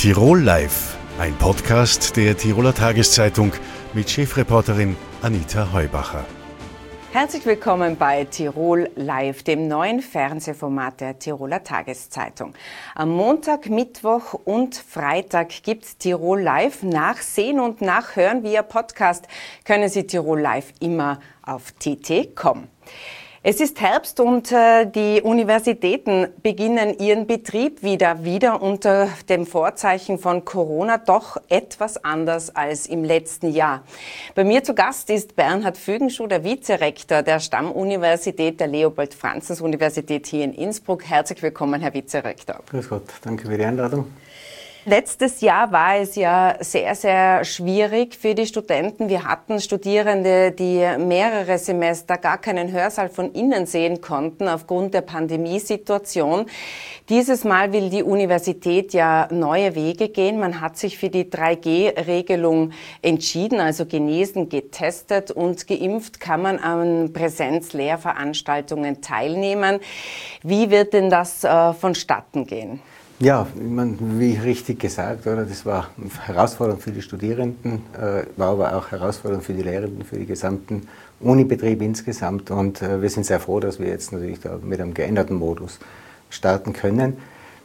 Tirol Live, ein Podcast der Tiroler Tageszeitung mit Chefreporterin Anita Heubacher. Herzlich willkommen bei Tirol Live, dem neuen Fernsehformat der Tiroler Tageszeitung. Am Montag, Mittwoch und Freitag gibt's Tirol Live. Nachsehen und nachhören via Podcast können Sie Tirol Live immer auf tt.com. Es ist Herbst und die Universitäten beginnen ihren Betrieb wieder unter dem Vorzeichen von Corona, doch etwas anders als im letzten Jahr. Bei mir zu Gast ist Bernhard Fügenschuh, der Vizerektor der Stammuniversität der Leopold-Franzens-Universität hier in Innsbruck. Herzlich willkommen, Herr Vizerektor. Grüß Gott, danke für die Einladung. Letztes Jahr war es ja sehr, sehr schwierig für die Studenten. Wir hatten Studierende, die mehrere Semester gar keinen Hörsaal von innen sehen konnten aufgrund der Pandemiesituation. Dieses Mal will die Universität ja neue Wege gehen. Man hat sich für die 3G-Regelung entschieden, also genesen, getestet und geimpft kann man an Präsenzlehrveranstaltungen teilnehmen. Wie wird denn das vonstatten gehen? Ja, wie richtig gesagt, oder? Das war herausfordernd für die Studierenden, war aber auch herausfordernd für die Lehrenden, für den gesamten Unibetrieb insgesamt. Und wir sind sehr froh, dass wir jetzt natürlich da mit einem geänderten Modus starten können.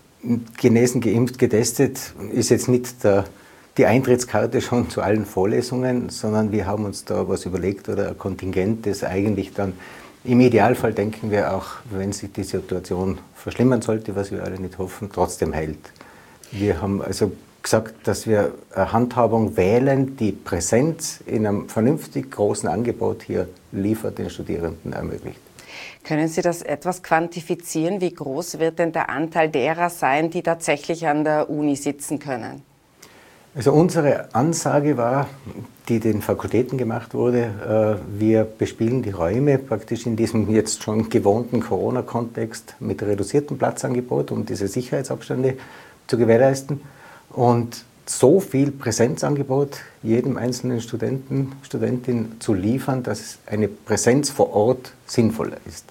Genesen, geimpft, getestet ist jetzt nicht die Eintrittskarte schon zu allen Vorlesungen, sondern wir haben uns da was überlegt oder ein Kontingent, das eigentlich dann im Idealfall denken wir auch, wenn sich die Situation verschlimmern sollte, was wir alle nicht hoffen, trotzdem hält. Wir haben also gesagt, dass wir eine Handhabung wählen, die Präsenz in einem vernünftig großen Angebot hier liefert, den Studierenden ermöglicht. Können Sie das etwas quantifizieren? Wie groß wird denn der Anteil derer sein, die tatsächlich an der Uni sitzen können? Also unsere Ansage war, die den Fakultäten gemacht wurde, wir bespielen die Räume praktisch in diesem jetzt schon gewohnten Corona-Kontext mit reduziertem Platzangebot, um diese Sicherheitsabstände zu gewährleisten und so viel Präsenzangebot jedem einzelnen Studenten, Studentin zu liefern, dass eine Präsenz vor Ort sinnvoller ist.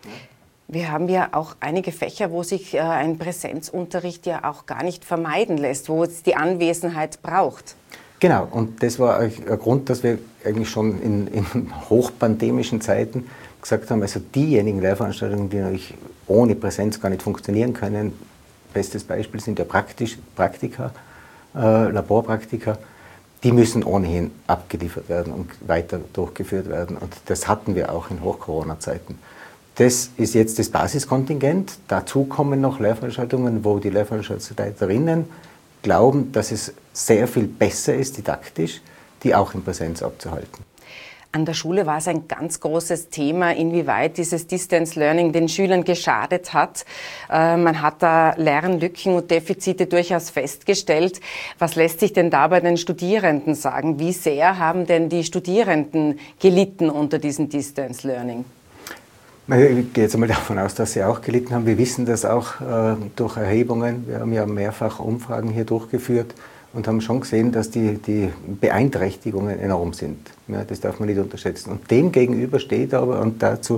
Wir haben ja auch einige Fächer, wo sich ein Präsenzunterricht ja auch gar nicht vermeiden lässt, wo es die Anwesenheit braucht. Genau, und das war ein Grund, dass wir eigentlich schon in hochpandemischen Zeiten gesagt haben, also diejenigen Lehrveranstaltungen, die natürlich ohne Präsenz gar nicht funktionieren können, bestes Beispiel sind ja Praktika, Laborpraktika, die müssen ohnehin abgeliefert werden und weiter durchgeführt werden. Und das hatten wir auch in Hoch-Corona-Zeiten. Das ist jetzt das Basiskontingent. Dazu kommen noch Lehrveranstaltungen, wo die Lehrveranstaltungsleiterinnen glauben, dass es sehr viel besser ist, didaktisch, die auch in Präsenz abzuhalten. An der Schule war es ein ganz großes Thema, inwieweit dieses Distance Learning den Schülern geschadet hat. Man hat da Lernlücken und Defizite durchaus festgestellt. Was lässt sich denn da bei den Studierenden sagen? Wie sehr haben denn die Studierenden gelitten unter diesem Distance Learning? Ich gehe jetzt einmal davon aus, dass sie auch gelitten haben. Wir wissen das auch durch Erhebungen. Wir haben ja mehrfach Umfragen hier durchgeführt und haben schon gesehen, dass die Beeinträchtigungen enorm sind. Ja, das darf man nicht unterschätzen. Und dem gegenüber steht aber, und dazu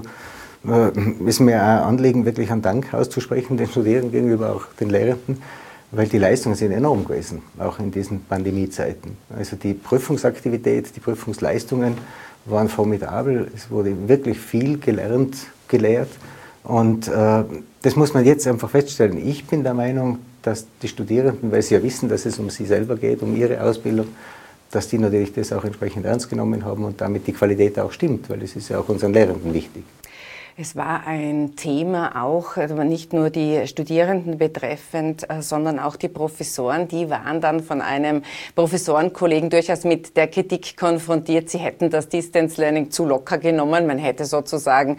ist mir ein Anliegen, wirklich einen Dank auszusprechen, den Studierenden gegenüber, auch den Lehrenden, weil die Leistungen sind enorm gewesen, auch in diesen Pandemiezeiten. Also die Prüfungsaktivität, die Prüfungsleistungen waren formidabel. Es wurde wirklich viel gelehrt und das muss man jetzt einfach feststellen. Ich bin der Meinung, dass die Studierenden, weil sie ja wissen, dass es um sie selber geht, um ihre Ausbildung, dass die natürlich das auch entsprechend ernst genommen haben und damit die Qualität auch stimmt, weil es ist ja auch unseren Lehrenden wichtig. Es war ein Thema auch, also nicht nur die Studierenden betreffend, sondern auch die Professoren. Die waren dann von einem Professorenkollegen durchaus mit der Kritik konfrontiert, sie hätten das Distance Learning zu locker genommen. Man hätte sozusagen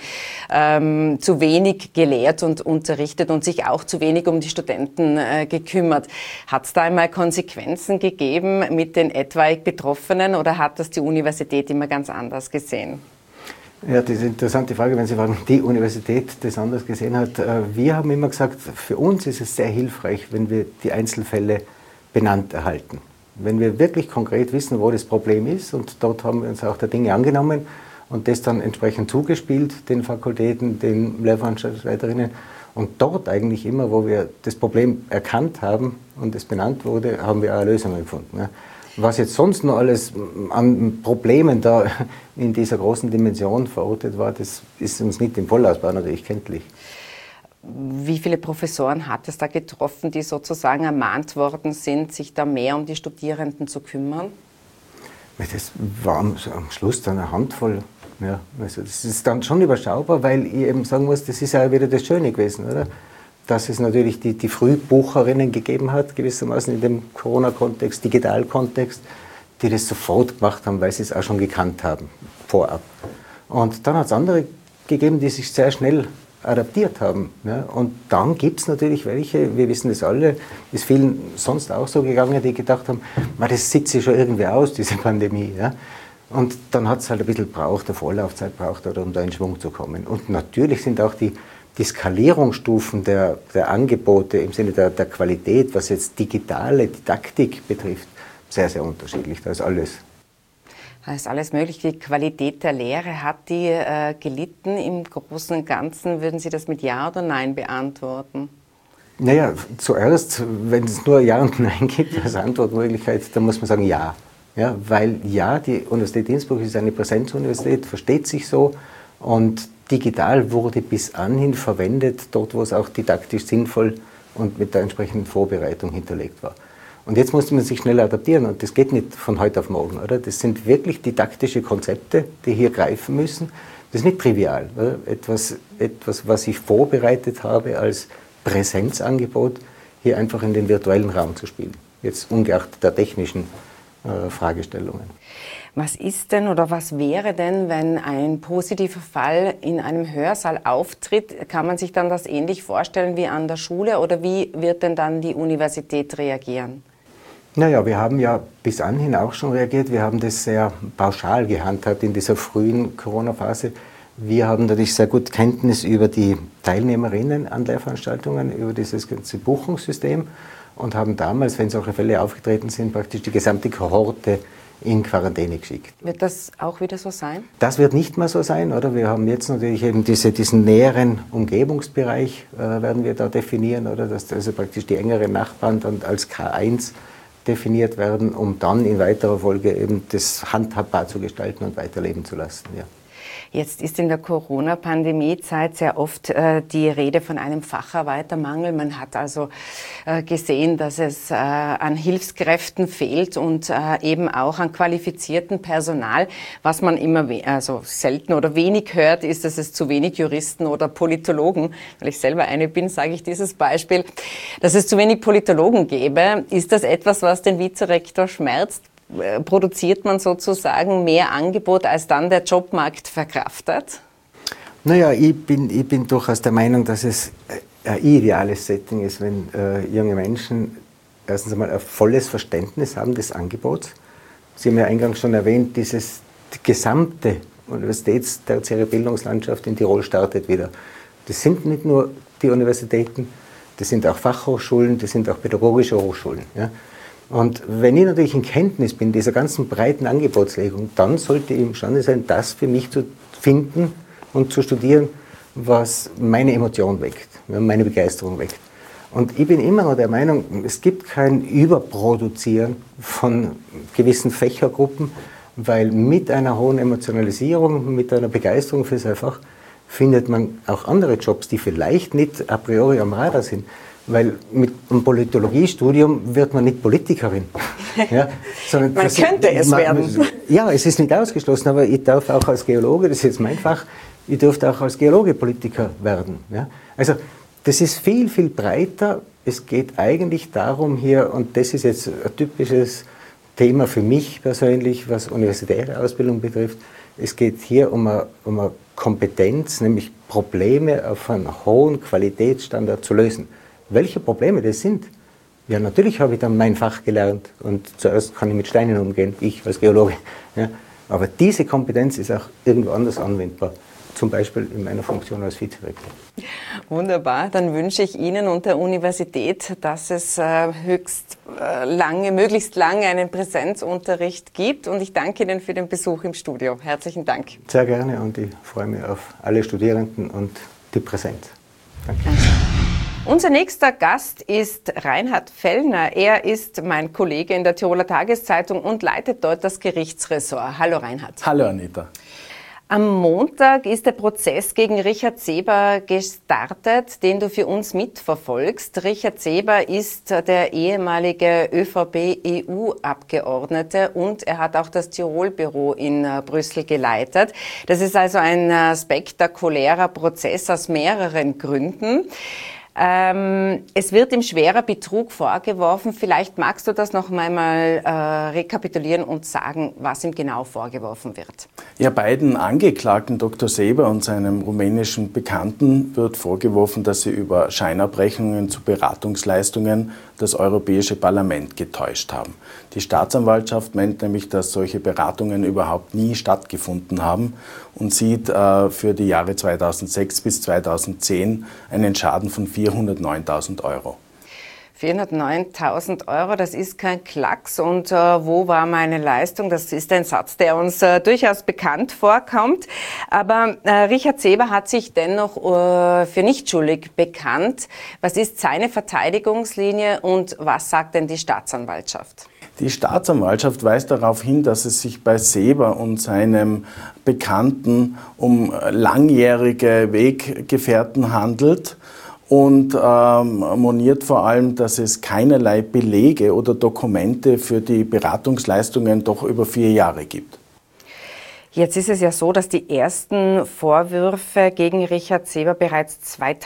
zu wenig gelehrt und unterrichtet und sich auch zu wenig um die Studenten gekümmert. Hat es da einmal Konsequenzen gegeben mit den etwaig Betroffenen oder hat das die Universität immer ganz anders gesehen? Ja, das ist eine interessante Frage, wenn Sie fragen, die Universität das anders gesehen hat. Wir haben immer gesagt, für uns ist es sehr hilfreich, wenn wir die Einzelfälle benannt erhalten. Wenn wir wirklich konkret wissen, wo das Problem ist, und dort haben wir uns auch der Dinge angenommen und das dann entsprechend zugespielt, den Fakultäten, den Lehrveranstaltungsleiterinnen. Und dort eigentlich immer, wo wir das Problem erkannt haben und es benannt wurde, haben wir auch Lösungen gefunden. Ja. Was jetzt sonst noch alles an Problemen da in dieser großen Dimension verortet war, das ist uns nicht im Vollausbau natürlich kenntlich. Wie viele Professoren hat es da getroffen, die sozusagen ermahnt worden sind, sich da mehr um die Studierenden zu kümmern? Das war am Schluss dann eine Handvoll. Ja, also das ist dann schon überschaubar, weil ich eben sagen muss, das ist ja wieder das Schöne gewesen, oder? Dass es natürlich die Frühbucherinnen gegeben hat, gewissermaßen in dem Corona-Kontext, Digital-Kontext, die das sofort gemacht haben, weil sie es auch schon gekannt haben, vorab. Und dann hat es andere gegeben, die sich sehr schnell adaptiert haben. Ja? Und dann gibt es natürlich welche, wir wissen das alle, ist vielen sonst auch so gegangen, die gedacht haben, das sitzt schon irgendwie aus, diese Pandemie. Ja? Und dann hat es halt ein bisschen gebraucht, eine Vorlaufzeit braucht, um da in Schwung zu kommen. Und natürlich sind auch die Skalierungsstufen der Angebote im Sinne der Qualität, was jetzt digitale Didaktik betrifft, sehr, sehr unterschiedlich. Da ist alles. Da ist alles möglich. Die Qualität der Lehre, hat die gelitten im Großen und Ganzen? Würden Sie das mit Ja oder Nein beantworten? Naja, zuerst, wenn es nur Ja und Nein gibt als Antwortmöglichkeit, dann muss man sagen Ja. Ja, weil ja, die Universität Innsbruck ist eine Präsenzuniversität, versteht sich so, und digital wurde bis anhin verwendet, dort wo es auch didaktisch sinnvoll und mit der entsprechenden Vorbereitung hinterlegt war. Und jetzt musste man sich schnell adaptieren und das geht nicht von heute auf morgen, oder? Das sind wirklich didaktische Konzepte, die hier greifen müssen. Das ist nicht trivial, oder? Etwas, was ich vorbereitet habe als Präsenzangebot, hier einfach in den virtuellen Raum zu spielen. Jetzt ungeachtet der technischen Fragestellungen. Was ist denn oder was wäre denn, wenn ein positiver Fall in einem Hörsaal auftritt? Kann man sich dann das ähnlich vorstellen wie an der Schule oder wie wird denn dann die Universität reagieren? Naja, wir haben ja bis anhin auch schon reagiert. Wir haben das sehr pauschal gehandhabt in dieser frühen Corona-Phase. Wir haben natürlich sehr gut Kenntnis über die Teilnehmerinnen an Lehrveranstaltungen, über dieses ganze Buchungssystem und haben damals, wenn solche Fälle aufgetreten sind, praktisch die gesamte Kohorte in Quarantäne geschickt. Wird das auch wieder so sein? Das wird nicht mehr so sein, oder? Wir haben jetzt natürlich eben diesen näheren Umgebungsbereich, werden wir da definieren, oder? Dass also praktisch die engeren Nachbarn dann als K1 definiert werden, um dann in weiterer Folge eben das handhabbar zu gestalten und weiterleben zu lassen. Ja. Jetzt ist in der Corona-Pandemie-Zeit sehr oft die Rede von einem Facharbeitermangel. Man hat also gesehen, dass es an Hilfskräften fehlt und eben auch an qualifiziertem Personal. Was man immer selten oder wenig hört, ist, dass es zu wenig Juristen oder Politologen, weil ich selber eine bin, sage ich dieses Beispiel, dass es zu wenig Politologen gäbe. Ist das etwas, was den Vizerektor schmerzt? Produziert man sozusagen mehr Angebot, als dann der Jobmarkt verkraftet? Naja, ich bin durchaus der Meinung, dass es ein ideales Setting ist, wenn junge Menschen erstens einmal ein volles Verständnis haben des Angebots. Sie haben ja eingangs schon erwähnt, die gesamte universitätstertiäre Bildungslandschaft in Tirol startet wieder. Das sind nicht nur die Universitäten, das sind auch Fachhochschulen, das sind auch pädagogische Hochschulen. Ja. Und wenn ich natürlich in Kenntnis bin dieser ganzen breiten Angebotslegung, dann sollte ich imstande sein, das für mich zu finden und zu studieren, was meine Emotion weckt, meine Begeisterung weckt. Und ich bin immer noch der Meinung, es gibt kein Überproduzieren von gewissen Fächergruppen, weil mit einer hohen Emotionalisierung, mit einer Begeisterung für sein Fach, findet man auch andere Jobs, die vielleicht nicht a priori am Radar sind. Weil mit einem Politologiestudium wird man nicht Politikerin. Ja, sondern man könnte es werden. Ja, es ist nicht ausgeschlossen, aber ich darf auch als Geologe, das ist jetzt mein Fach, ich dürfte auch als Geologe Politiker werden. Ja? Also das ist viel, viel breiter. Es geht eigentlich darum hier, und das ist jetzt ein typisches Thema für mich persönlich, was universitäre Ausbildung betrifft, es geht hier um eine Kompetenz, nämlich Probleme auf einen hohen Qualitätsstandard zu lösen. Welche Probleme das sind? Ja, natürlich habe ich dann mein Fach gelernt und zuerst kann ich mit Steinen umgehen, ich als Geologe. Ja. Aber diese Kompetenz ist auch irgendwo anders anwendbar, zum Beispiel in meiner Funktion als Vizerektor. Wunderbar, dann wünsche ich Ihnen und der Universität, dass es möglichst lange einen Präsenzunterricht gibt, und ich danke Ihnen für den Besuch im Studio. Herzlichen Dank. Sehr gerne, und ich freue mich auf alle Studierenden und die Präsenz. Danke. Unser nächster Gast ist Reinhard Fellner. Er ist mein Kollege in der Tiroler Tageszeitung und leitet dort das Gerichtsressort. Hallo Reinhard. Hallo Anita. Am Montag ist der Prozess gegen Richard Seeber gestartet, den du für uns mitverfolgst. Richard Seeber ist der ehemalige ÖVP-EU-Abgeordnete und er hat auch das Tirol-Büro in Brüssel geleitet. Das ist also ein spektakulärer Prozess aus mehreren Gründen. Es wird ihm schwerer Betrug vorgeworfen. Vielleicht magst du das noch einmal rekapitulieren und sagen, was ihm genau vorgeworfen wird. Ja, beiden Angeklagten, Dr. Seeber und seinem rumänischen Bekannten, wird vorgeworfen, dass sie über Scheinabrechnungen zu Beratungsleistungen das Europäische Parlament getäuscht haben. Die Staatsanwaltschaft meint nämlich, dass solche Beratungen überhaupt nie stattgefunden haben und sieht für die Jahre 2006 bis 2010 einen Schaden von 409.000 Euro. 409.000 Euro, das ist kein Klacks. Und wo war meine Leistung? Das ist ein Satz, der uns durchaus bekannt vorkommt. Aber Richard Seeber hat sich dennoch für nicht schuldig bekannt. Was ist seine Verteidigungslinie und was sagt denn die Staatsanwaltschaft? Die Staatsanwaltschaft weist darauf hin, dass es sich bei Seeber und seinem Bekannten um langjährige Weggefährten handelt. Und moniert vor allem, dass es keinerlei Belege oder Dokumente für die Beratungsleistungen doch über 4 Jahre gibt. Jetzt ist es ja so, dass die ersten Vorwürfe gegen Richard Seeber bereits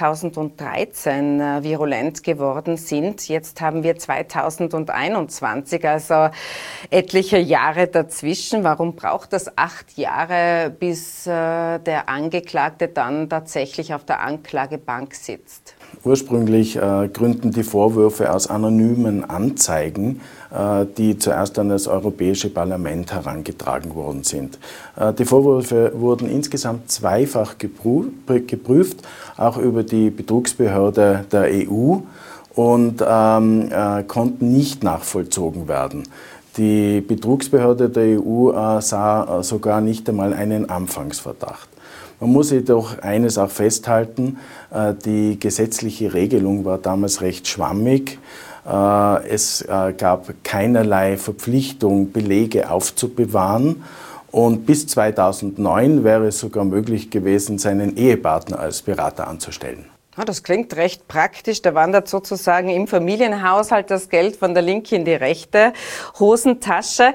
2013 virulent geworden sind. Jetzt haben wir 2021, also etliche Jahre dazwischen. Warum braucht das 8 Jahre, bis der Angeklagte dann tatsächlich auf der Anklagebank sitzt? Ursprünglich gründen die Vorwürfe aus anonymen Anzeigen, die zuerst an das Europäische Parlament herangetragen worden sind. Die Vorwürfe wurden insgesamt zweifach geprüft, auch über die Betrugsbehörde der EU und konnten nicht nachvollzogen werden. Die Betrugsbehörde der EU sah sogar nicht einmal einen Anfangsverdacht. Man muss jedoch eines auch festhalten, die gesetzliche Regelung war damals recht schwammig. Es gab keinerlei Verpflichtung, Belege aufzubewahren. Und bis 2009 wäre es sogar möglich gewesen, seinen Ehepartner als Berater anzustellen. Das klingt recht praktisch. Da wandert sozusagen im Familienhaushalt das Geld von der linken in die rechte Hosentasche.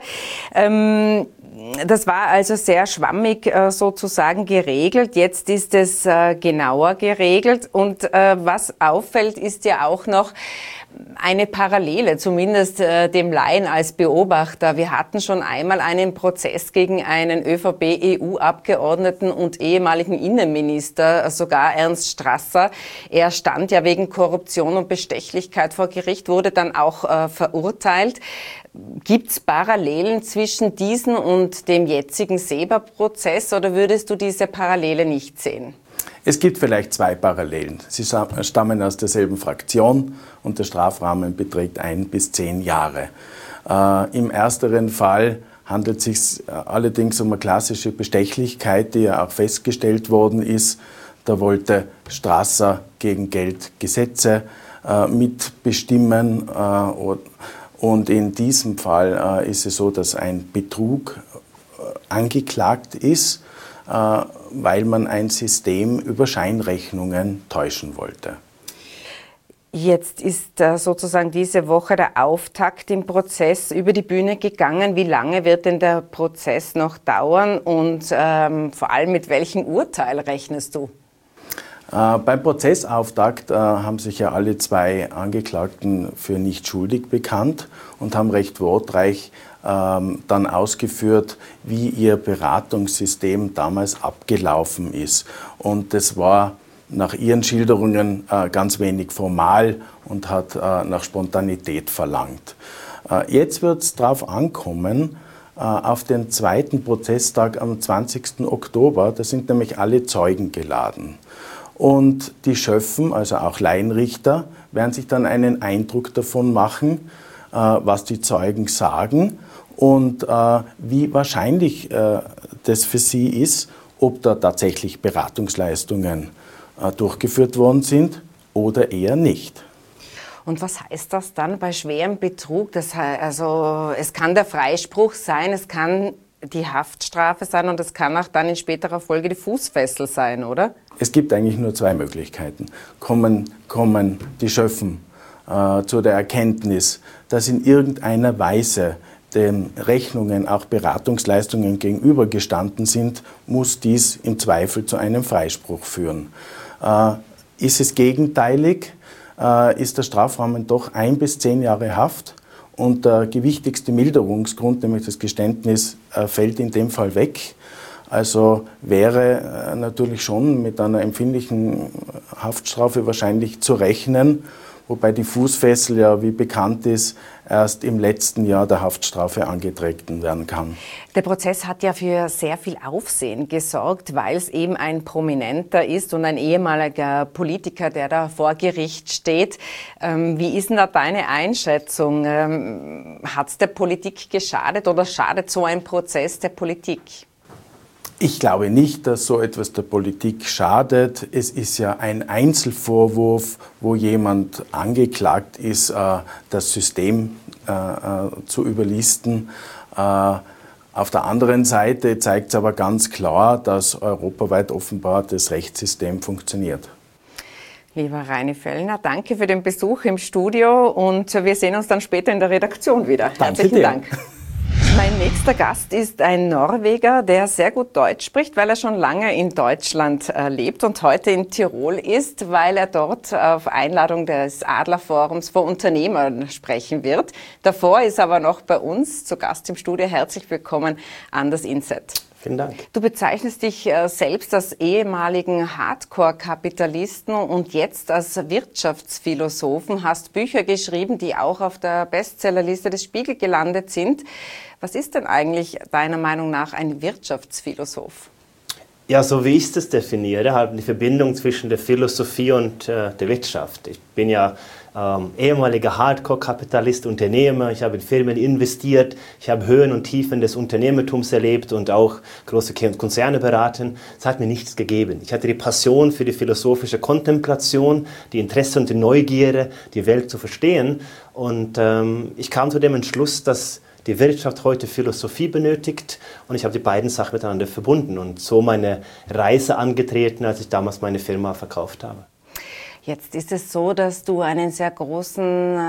Das war also sehr schwammig sozusagen geregelt. Jetzt ist es genauer geregelt. Und was auffällt, ist ja auch noch eine Parallele, zumindest dem Laien als Beobachter. Wir hatten schon einmal einen Prozess gegen einen ÖVP-EU-Abgeordneten und ehemaligen Innenminister, sogar Ernst Strasser. Er stand ja wegen Korruption und Bestechlichkeit vor Gericht, wurde dann auch verurteilt. Gibt es Parallelen zwischen diesen und dem jetzigen Seeber-Prozess oder würdest du diese Parallele nicht sehen? Es gibt vielleicht 2 Parallelen. Sie stammen aus derselben Fraktion und der Strafrahmen beträgt 1 bis 10 Jahre. Im ersteren Fall handelt es sich allerdings um eine klassische Bestechlichkeit, die ja auch festgestellt worden ist. Da wollte Strasser gegen Geld Gesetze mitbestimmen. Und in diesem Fall ist es so, dass ein Betrug angeklagt ist, weil man ein System über Scheinrechnungen täuschen wollte. Jetzt ist sozusagen diese Woche der Auftakt im Prozess über die Bühne gegangen. Wie lange wird denn der Prozess noch dauern und vor allem mit welchem Urteil rechnest du? Beim Prozessauftakt haben sich ja alle 2 Angeklagten für nicht schuldig bekannt und haben recht wortreich dann ausgeführt, wie ihr Beratungssystem damals abgelaufen ist. Und das war nach ihren Schilderungen ganz wenig formal und hat nach Spontanität verlangt. Jetzt wird es darauf ankommen, auf den zweiten Prozesstag am 20. Oktober, da sind nämlich alle Zeugen geladen. Und die Schöffen, also auch Laienrichter, werden sich dann einen Eindruck davon machen, was die Zeugen sagen und wie wahrscheinlich das für sie ist, ob da tatsächlich Beratungsleistungen durchgeführt worden sind oder eher nicht. Und was heißt das dann bei schwerem Betrug? Das heißt, also es kann der Freispruch sein, es kann die Haftstrafe sein und es kann auch dann in späterer Folge die Fußfessel sein, oder? Es gibt eigentlich nur zwei Möglichkeiten. Kommen die Schöffen zu der Erkenntnis, dass in irgendeiner Weise den Rechnungen auch Beratungsleistungen gegenübergestanden sind, muss dies im Zweifel zu einem Freispruch führen. Ist es gegenteilig, ist der Strafrahmen doch 1 bis 10 Jahre Haft und der gewichtigste Milderungsgrund, nämlich das Geständnis, fällt in dem Fall weg. Also wäre natürlich schon mit einer empfindlichen Haftstrafe wahrscheinlich zu rechnen, wobei die Fußfessel ja, wie bekannt ist, erst im letzten Jahr der Haftstrafe angetreten werden kann. Der Prozess hat ja für sehr viel Aufsehen gesorgt, weil es eben ein Prominenter ist und ein ehemaliger Politiker, der da vor Gericht steht. Wie ist denn da deine Einschätzung? Hat es der Politik geschadet oder schadet so ein Prozess der Politik? Ich glaube nicht, dass so etwas der Politik schadet. Es ist ja ein Einzelvorwurf, wo jemand angeklagt ist, das System zu überlisten. Auf der anderen Seite zeigt es aber ganz klar, dass europaweit offenbar das Rechtssystem funktioniert. Lieber Reini Völlner, danke für den Besuch im Studio und wir sehen uns dann später in der Redaktion wieder. Herzlichen Dank. Mein nächster Gast ist ein Norweger, der sehr gut Deutsch spricht, weil er schon lange in Deutschland lebt und heute in Tirol ist, weil er dort auf Einladung des Adlerforums vor Unternehmern sprechen wird. Davor ist aber noch bei uns zu Gast im Studio. Herzlich willkommen, Anders Inset. Vielen Dank. Du bezeichnest dich selbst als ehemaligen Hardcore-Kapitalisten und jetzt als Wirtschaftsphilosophen, hast Bücher geschrieben, die auch auf der Bestsellerliste des Spiegel gelandet sind. Was ist denn eigentlich deiner Meinung nach ein Wirtschaftsphilosoph? Ja, so wie ich das definiere, halt die Verbindung zwischen der Philosophie und der Wirtschaft. Ich bin ja ehemaliger Hardcore-Kapitalist, Unternehmer. Ich habe in Firmen investiert, ich habe Höhen und Tiefen des Unternehmertums erlebt und auch große Konzerne beraten. Es hat mir nichts gegeben. Ich hatte die Passion für die philosophische Kontemplation, die Interesse und die Neugierde, die Welt zu verstehen. Und ich kam zu dem Entschluss, dass die Wirtschaft heute Philosophie benötigt und ich habe die beiden Sachen miteinander verbunden und so meine Reise angetreten, als ich damals meine Firma verkauft habe. Jetzt ist es so, dass du ein sehr großes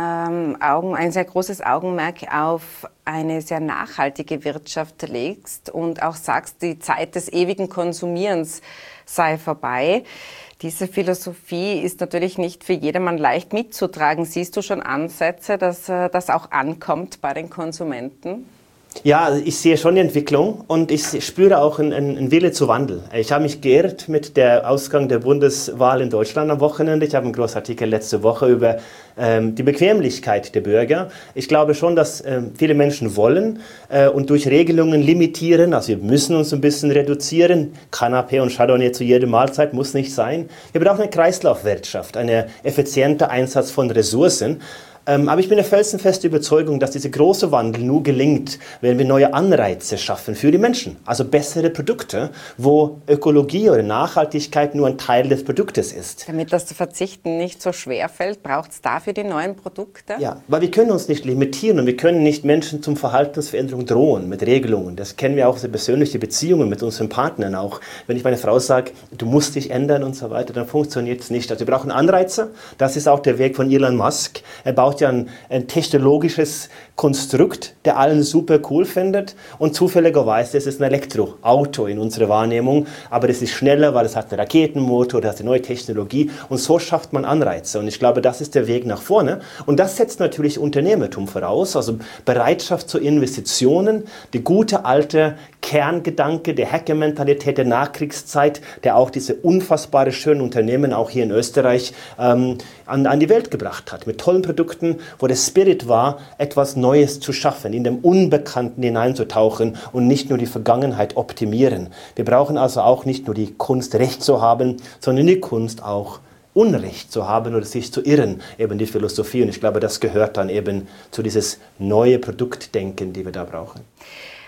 Augenmerk auf eine sehr nachhaltige Wirtschaft legst und auch sagst, die Zeit des ewigen Konsumierens sei vorbei. Diese Philosophie ist natürlich nicht für jedermann leicht mitzutragen. Siehst du schon Ansätze, dass das auch ankommt bei den Konsumenten? Ja, ich sehe schon die Entwicklung und ich spüre auch einen Wille zu Wandel. Ich habe mich geirrt mit der Ausgang der Bundeswahl in Deutschland am Wochenende. Ich habe einen großen Artikel letzte Woche über die Bequemlichkeit der Bürger. Ich glaube schon, dass viele Menschen wollen und durch Regelungen limitieren, also wir müssen uns ein bisschen reduzieren. Kanapé und Chardonnay zu jeder Mahlzeit muss nicht sein. Wir brauchen eine Kreislaufwirtschaft, einen effizienten Einsatz von Ressourcen. Aber ich bin der felsenfesten Überzeugung, dass dieser große Wandel nur gelingt, wenn wir neue Anreize schaffen für die Menschen. Also bessere Produkte, wo Ökologie oder Nachhaltigkeit nur ein Teil des Produktes ist. Damit das Verzichten nicht so schwer fällt, braucht es dafür die neuen Produkte? Ja, weil wir können uns nicht limitieren und wir können nicht Menschen zum Verhaltensveränderung drohen mit Regelungen. Das kennen wir auch aus den persönlichen Beziehungen mit unseren Partnern auch. Wenn ich meine Frau sage, du musst dich ändern und so weiter, dann funktioniert es nicht. Also wir brauchen Anreize. Das ist auch der Weg von Elon Musk. Er baut ja ein technologisches Konstrukt, der allen super cool findet und zufälligerweise ist es ein Elektroauto in unserer Wahrnehmung, aber es ist schneller, weil es hat einen Raketenmotor, das hat eine neue Technologie und so schafft man Anreize und ich glaube, das ist der Weg nach vorne und das setzt natürlich Unternehmertum voraus, also Bereitschaft zu Investitionen, die gute alte Kerngedanke der Hacker-Mentalität der Nachkriegszeit, der auch diese unfassbare schönen Unternehmen auch hier in Österreich an die Welt gebracht hat, mit tollen Produkten, wo der Spirit war, etwas Neues zu schaffen, in dem Unbekannten hineinzutauchen und nicht nur die Vergangenheit optimieren. Wir brauchen also auch nicht nur die Kunst, Recht zu haben, sondern die Kunst auch Unrecht zu haben oder sich zu irren, eben die Philosophie. Und ich glaube, das gehört dann eben zu dieses neue Produktdenken, die wir da brauchen.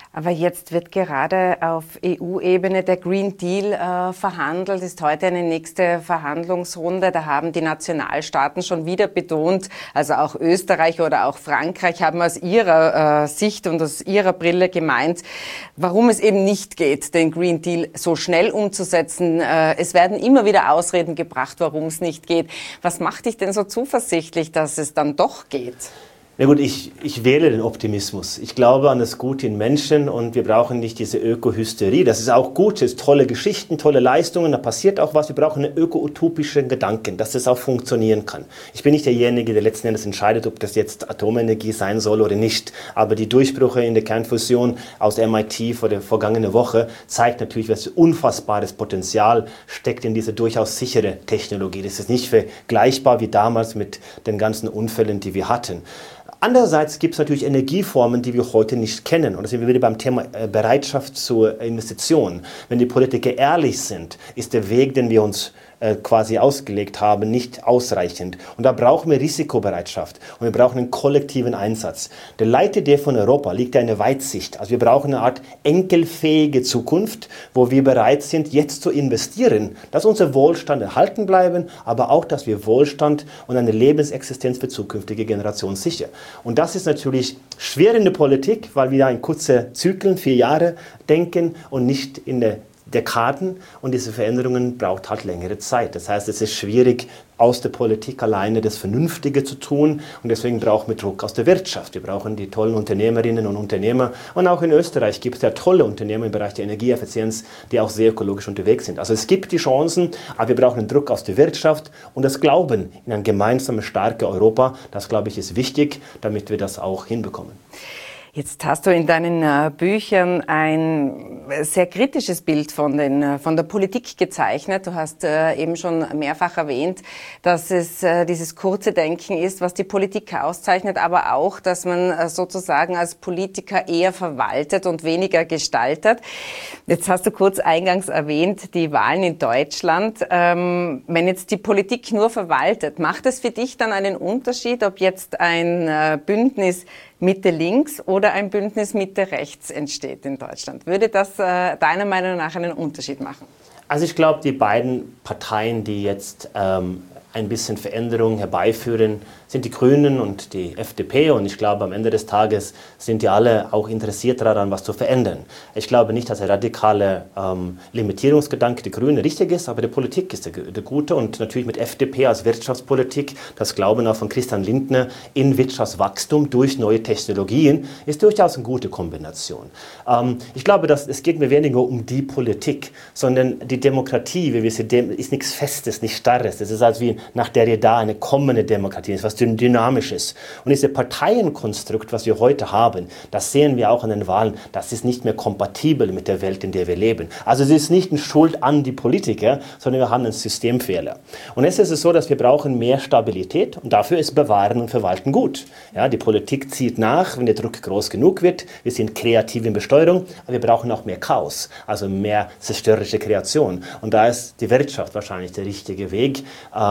Aber jetzt wird gerade auf EU-Ebene der Green Deal verhandelt, ist heute eine nächste Verhandlungsrunde. Da haben die Nationalstaaten schon wieder betont, also auch Österreich oder auch Frankreich haben aus ihrer Sicht und aus ihrer Brille gemeint, warum es eben nicht geht, den Green Deal so schnell umzusetzen. Es werden immer wieder Ausreden gebracht, warum es nicht geht. Was macht dich denn so zuversichtlich, dass es dann doch geht? Na gut, ich wähle den Optimismus. Ich glaube an das Gute in Menschen und wir brauchen nicht diese Öko-Hysterie. Das ist auch gut, das ist tolle Geschichten, tolle Leistungen, da passiert auch was. Wir brauchen einen öko-utopischen Gedanken, dass das auch funktionieren kann. Ich bin nicht derjenige, der letzten Endes entscheidet, ob das jetzt Atomenergie sein soll oder nicht. Aber die Durchbrüche in der Kernfusion aus MIT vor der vergangenen Woche zeigt natürlich, was unfassbares Potenzial steckt in diese durchaus sichere Technologie. Das ist nicht vergleichbar wie damals mit den ganzen Unfällen, die wir hatten. Andererseits gibt es natürlich Energieformen, die wir heute nicht kennen. Und da sind wir wieder beim Thema Bereitschaft zur Investition. Wenn die Politiker ehrlich sind, ist der Weg, den wir uns quasi ausgelegt haben, nicht ausreichend. Und da brauchen wir Risikobereitschaft und wir brauchen einen kollektiven Einsatz. Der Leitidee von Europa liegt ja in der Weitsicht. Also wir brauchen eine Art enkelfähige Zukunft, wo wir bereit sind, jetzt zu investieren, dass unser Wohlstand erhalten bleiben, aber auch, dass wir Wohlstand und eine Lebensexistenz für zukünftige Generationen sichern. Und das ist natürlich schwer in der Politik, weil wir da in kurze Zyklen, 4 Jahre denken und nicht in der Dekaden, und diese Veränderungen braucht halt längere Zeit. Das heißt, es ist schwierig, aus der Politik alleine das Vernünftige zu tun, und deswegen brauchen wir Druck aus der Wirtschaft. Wir brauchen die tollen Unternehmerinnen und Unternehmer, und auch in Österreich gibt es ja tolle Unternehmer im Bereich der Energieeffizienz, die auch sehr ökologisch unterwegs sind. Also es gibt die Chancen, aber wir brauchen den Druck aus der Wirtschaft und das Glauben in ein gemeinsames, starkes Europa. Das, glaube ich, ist wichtig, damit wir das auch hinbekommen. Jetzt hast du in deinen Büchern ein sehr kritisches Bild von der Politik gezeichnet. Du hast eben schon mehrfach erwähnt, dass es dieses kurze Denken ist, was die Politik auszeichnet, aber auch, dass man sozusagen als Politiker eher verwaltet und weniger gestaltet. Jetzt hast du kurz eingangs erwähnt, die Wahlen in Deutschland. Wenn jetzt die Politik nur verwaltet, macht es für dich dann einen Unterschied, ob jetzt ein Bündnis Mitte links oder ein Bündnis Mitte rechts entsteht in Deutschland? Würde das deiner Meinung nach einen Unterschied machen? Also ich glaube, die beiden Parteien, die jetzt ein bisschen Veränderung herbeiführen, sind die Grünen und die FDP. Und ich glaube, am Ende des Tages sind die alle auch interessiert daran, was zu verändern. Ich glaube nicht, dass der radikale Limitierungsgedanke der Grünen richtig ist, aber die Politik ist der gute. Und natürlich mit FDP als Wirtschaftspolitik, das Glauben auch von Christian Lindner in Wirtschaftswachstum durch neue Technologien, ist durchaus eine gute Kombination. Ich glaube, dass es geht mir weniger um die Politik, sondern die Demokratie, wie wir sie ist nichts Festes, nichts Starres. Es ist als wie nach Derrida eine kommende Demokratie, ist was Dynamisches. Und dieses Parteienkonstrukt, was wir heute haben, das sehen wir auch an den Wahlen, das ist nicht mehr kompatibel mit der Welt, in der wir leben. Also es ist nicht eine Schuld an die Politiker, sondern wir haben einen Systemfehler. Und jetzt ist es so, dass wir brauchen mehr Stabilität, und dafür ist Bewahren und Verwalten gut. Ja, die Politik zieht nach, wenn der Druck groß genug wird. Wir sind kreativ in Besteuerung, aber wir brauchen auch mehr Chaos, also mehr zerstörerische Kreation. Und da ist die Wirtschaft wahrscheinlich der richtige Weg,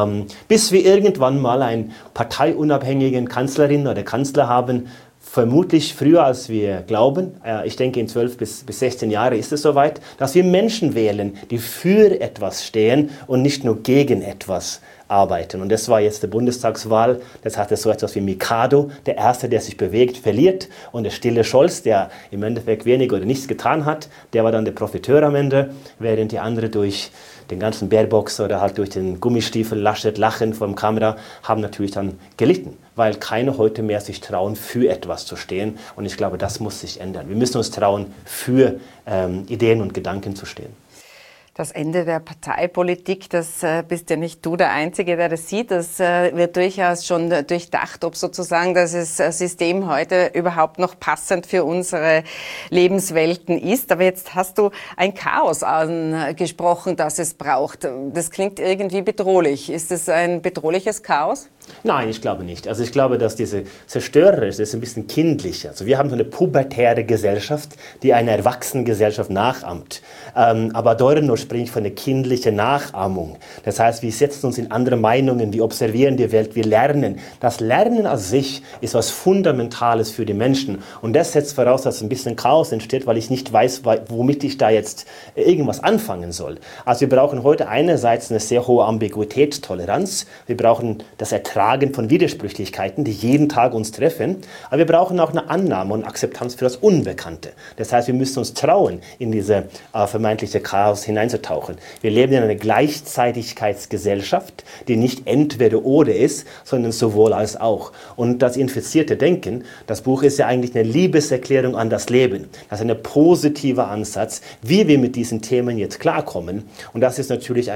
bis wir irgendwann mal einen parteiunabhängigen Kanzlerin oder Kanzler haben, vermutlich früher als wir glauben. Ich denke, in 12 bis 16 Jahren ist es soweit, dass wir Menschen wählen, die für etwas stehen und nicht nur gegen etwas arbeiten. Und das war jetzt die Bundestagswahl. Das hatte so etwas wie Mikado, der Erste, der sich bewegt, verliert. Und der stille Scholz, der im Endeffekt wenig oder nichts getan hat, der war dann der Profiteur am Ende, während die anderen durch den ganzen Baerbox oder halt durch den Gummistiefel Laschet Lachen vor der Kamera haben natürlich dann gelitten, weil keine heute mehr sich trauen, für etwas zu stehen. Und ich glaube, das muss sich ändern. Wir müssen uns trauen, für Ideen und Gedanken zu stehen. Das Ende der Parteipolitik, das bist ja nicht du der Einzige, der das sieht. Das wird durchaus schon durchdacht, ob sozusagen das System heute überhaupt noch passend für unsere Lebenswelten ist. Aber jetzt hast du ein Chaos angesprochen, das es braucht. Das klingt irgendwie bedrohlich. Ist es ein bedrohliches Chaos? Nein, ich glaube nicht. Also ich glaube, dass diese Zerstörerische ist ein bisschen kindlicher. Also wir haben so eine pubertäre Gesellschaft, die eine erwachsene Gesellschaft nachahmt. Aber Adorno spricht von einer kindlichen Nachahmung. Das heißt, wir setzen uns in andere Meinungen, wir observieren die Welt, wir lernen. Das Lernen an sich ist was Fundamentales für die Menschen. Und das setzt voraus, dass ein bisschen Chaos entsteht, weil ich nicht weiß, womit ich da jetzt irgendwas anfangen soll. Also wir brauchen heute einerseits eine sehr hohe Ambiguitätstoleranz. Wir brauchen das Ertragen von Widersprüchlichkeiten, die jeden Tag uns treffen. Aber wir brauchen auch eine Annahme und Akzeptanz für das Unbekannte. Das heißt, wir müssen uns trauen, in diese vermeintliche Chaos hineinzutauchen. Wir leben in einer Gleichzeitigkeitsgesellschaft, die nicht entweder oder ist, sondern sowohl als auch. Und das infizierte Denken, das Buch ist ja eigentlich eine Liebeserklärung an das Leben. Das ist ein positiver Ansatz, wie wir mit diesen Themen jetzt klarkommen. Und das ist natürlich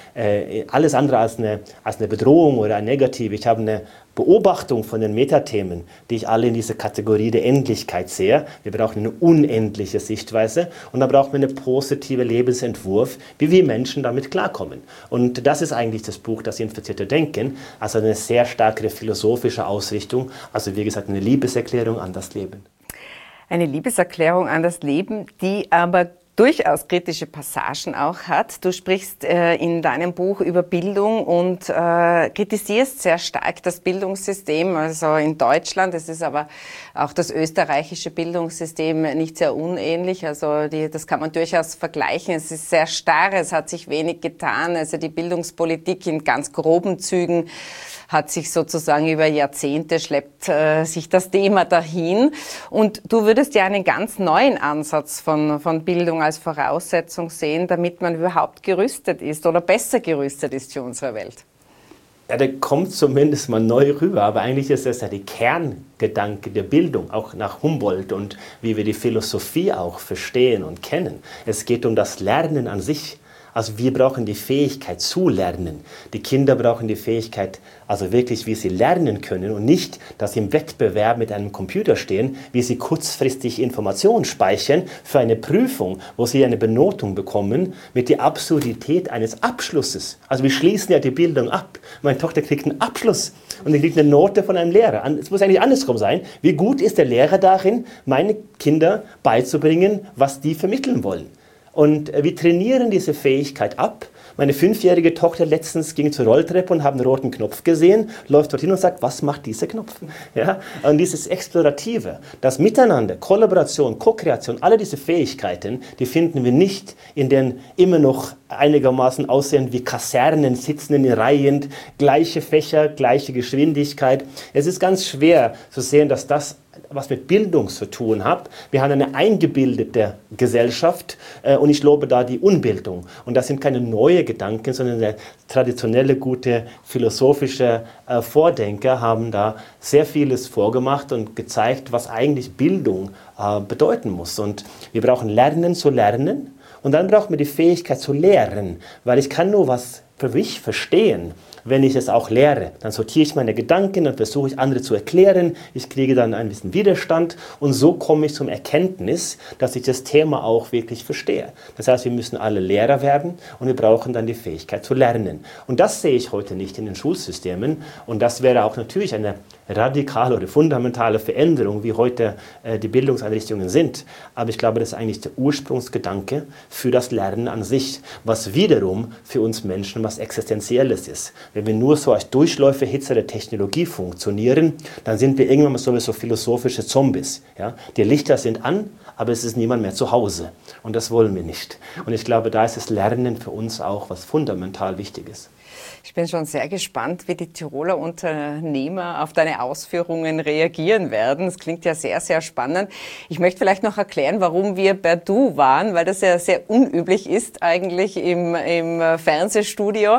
alles andere als eine Bedrohung oder ein Negativ. Ich habe eine Beobachtung von den Metathemen, die ich alle in dieser Kategorie der Endlichkeit sehe. Wir brauchen eine unendliche Sichtweise und da brauchen wir einen positiven Lebensentwurf, wie wir Menschen damit klarkommen. Und das ist eigentlich das Buch, das infizierte Denken, also eine sehr starke philosophische Ausrichtung, also wie gesagt eine Liebeserklärung an das Leben. Eine Liebeserklärung an das Leben, die aber durchaus kritische Passagen auch hat. Du sprichst in deinem Buch über Bildung und kritisierst sehr stark das Bildungssystem, also in Deutschland. Es ist aber auch das österreichische Bildungssystem nicht sehr unähnlich. Also das kann man durchaus vergleichen. Es ist sehr starr, es hat sich wenig getan. Also die Bildungspolitik in ganz groben Zügen hat sich sozusagen über Jahrzehnte schleppt sich das Thema dahin. Und du würdest ja einen ganz neuen Ansatz von Bildung als Voraussetzung sehen, damit man überhaupt gerüstet ist oder besser gerüstet ist für unsere Welt. Ja, der kommt zumindest mal neu rüber, aber eigentlich ist das ja der Kerngedanke der Bildung, auch nach Humboldt und wie wir die Philosophie auch verstehen und kennen. Es geht um das Lernen an sich. Also wir brauchen die Fähigkeit zu lernen. Die Kinder brauchen die Fähigkeit, also wirklich, wie sie lernen können und nicht, dass sie im Wettbewerb mit einem Computer stehen, wie sie kurzfristig Informationen speichern für eine Prüfung, wo sie eine Benotung bekommen mit der Absurdität eines Abschlusses. Also wir schließen ja die Bildung ab. Meine Tochter kriegt einen Abschluss und sie kriegt eine Note von einem Lehrer. Es muss eigentlich andersrum sein. Wie gut ist der Lehrer darin, meine Kinder beizubringen, was die vermitteln wollen? Und wir trainieren diese Fähigkeit ab. Meine 5-jährige Tochter letztens ging zur Rolltreppe und hat einen roten Knopf gesehen, läuft dorthin und sagt, was macht dieser Knopf? Ja? Und dieses Explorative, das Miteinander, Kollaboration, Co-Kreation, alle diese Fähigkeiten, die finden wir nicht in den immer noch einigermaßen aussehen wie Kasernen, sitzen in Reihen, gleiche Fächer, gleiche Geschwindigkeit. Es ist ganz schwer zu sehen, dass das was mit Bildung zu tun hat. Wir haben eine eingebildete Gesellschaft und ich lobe da die Unbildung. Und das sind keine neuen Gedanken, sondern eine traditionelle, gute philosophische Vordenker haben da sehr vieles vorgemacht und gezeigt, was eigentlich Bildung bedeuten muss. Und wir brauchen Lernen zu lernen und dann brauchen wir die Fähigkeit zu lehren, weil ich kann nur was für mich verstehen, wenn ich es auch lehre. Dann sortiere ich meine Gedanken, dann versuche ich andere zu erklären, ich kriege dann ein bisschen Widerstand und so komme ich zum Erkenntnis, dass ich das Thema auch wirklich verstehe. Das heißt, wir müssen alle Lehrer werden und wir brauchen dann die Fähigkeit zu lernen. Und das sehe ich heute nicht in den Schulsystemen und das wäre auch natürlich eine radikale oder fundamentale Veränderung, wie heute die Bildungseinrichtungen sind. Aber ich glaube, das ist eigentlich der Ursprungsgedanke für das Lernen an sich, was wiederum für uns Menschen was Existenzielles ist. Wenn wir nur so als Durchläuferhitze der Technologie funktionieren, dann sind wir irgendwann mal sowieso philosophische Zombies. Ja? Die Lichter sind an, aber es ist niemand mehr zu Hause. Und das wollen wir nicht. Und ich glaube, da ist das Lernen für uns auch was fundamental Wichtiges. Ich bin schon sehr gespannt, wie die Tiroler Unternehmer auf deine Ausführungen reagieren werden. Das klingt ja sehr, sehr spannend. Ich möchte vielleicht noch erklären, warum wir per Du waren, weil das ja sehr unüblich ist eigentlich im Fernsehstudio.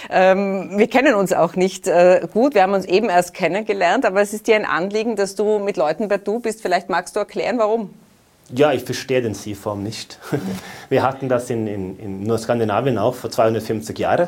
Wir kennen uns auch nicht gut. Wir haben uns eben erst kennengelernt, aber es ist dir ein Anliegen, dass du mit Leuten per Du bist. Vielleicht magst du erklären, warum? Ja, ich verstehe den Sie-Form nicht. Wir hatten das in Skandinavien auch vor 250 Jahren.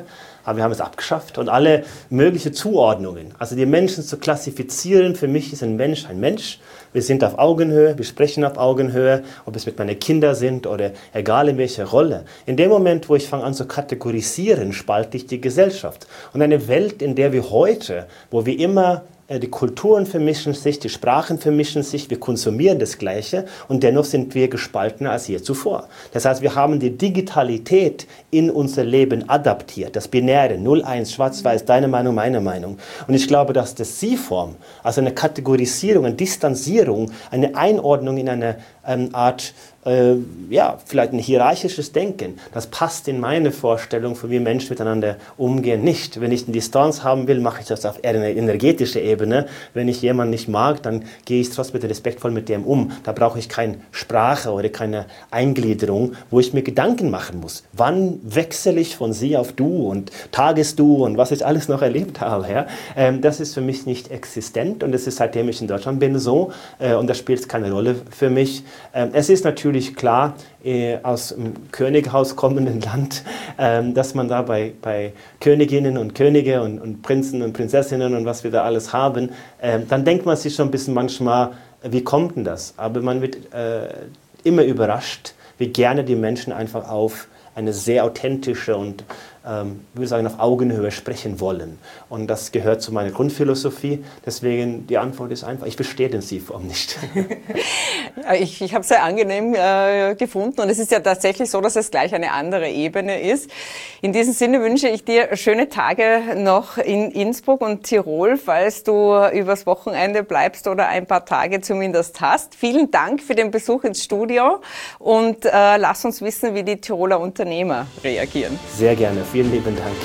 aber wir haben es abgeschafft und alle möglichen Zuordnungen, also die Menschen zu klassifizieren, für mich ist ein Mensch ein Mensch. Wir sind auf Augenhöhe, wir sprechen auf Augenhöhe, ob es mit meinen Kindern sind oder egal in welcher Rolle. In dem Moment, wo ich fange an zu kategorisieren, spalte ich die Gesellschaft. Und eine Welt, in der wir heute, wo wir immer die Kulturen vermischen sich, die Sprachen vermischen sich, wir konsumieren das Gleiche und dennoch sind wir gespaltener als je zuvor. Das heißt, wir haben die Digitalität in unser Leben adaptiert, das Binäre, 0-1, schwarz-weiß, deine Meinung, meine Meinung. Und ich glaube, dass das Sie-Form, also eine Kategorisierung, eine Distanzierung, eine Einordnung in eine Art, vielleicht ein hierarchisches Denken, das passt in meine Vorstellung, von wie Menschen miteinander umgehen, nicht. Wenn ich eine Distanz haben will, mache ich das auf einer energetischen Ebene. Wenn ich jemanden nicht mag, dann gehe ich trotzdem respektvoll mit dem um. Da brauche ich keine Sprache oder keine Eingliederung, wo ich mir Gedanken machen muss. Wann wechsle ich von Sie auf Du und Tages-Du und was ich alles noch erlebt habe. Ja? Das ist für mich nicht existent und das ist, seitdem ich in Deutschland bin, so. Und das spielt keine Rolle für mich. Es ist natürlich klar, aus dem Könighaus kommenden Land, dass man da bei Königinnen und Könige und Prinzen und Prinzessinnen und was wir da alles haben, dann denkt man sich schon ein bisschen manchmal, wie kommt denn das? Aber man wird immer überrascht, wie gerne die Menschen einfach auf eine sehr authentische und ich würde sagen, auf Augenhöhe sprechen wollen. Und das gehört zu meiner Grundphilosophie. Deswegen, die Antwort ist einfach, ich verstehe den Sie-Form nicht. Ich habe es sehr angenehm gefunden und es ist ja tatsächlich so, dass es gleich eine andere Ebene ist. In diesem Sinne wünsche ich dir schöne Tage noch in Innsbruck und Tirol, falls du übers Wochenende bleibst oder ein paar Tage zumindest hast. Vielen Dank für den Besuch ins Studio und lass uns wissen, wie die Tiroler Unternehmer reagieren. Sehr gerne. Vielen lieben Dank.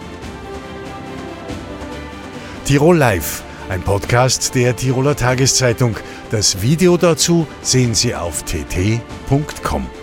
Tirol Live, ein Podcast der Tiroler Tageszeitung. Das Video dazu sehen Sie auf tt.com.